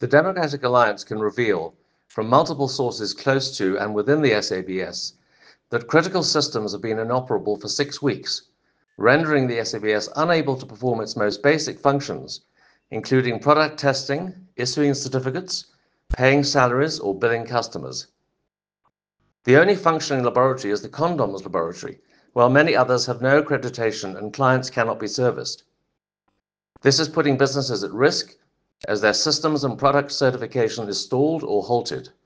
The Democratic Alliance can reveal, from multiple sources close to and within the SABS, that critical systems have been inoperable for 6 weeks, rendering the SABS unable to perform its most basic functions, including product testing, issuing certificates, paying salaries, or billing customers. The only functioning laboratory is the condoms laboratory, while many others have no accreditation and clients cannot be serviced. This is putting businesses at risk as their systems and product certification is stalled or halted.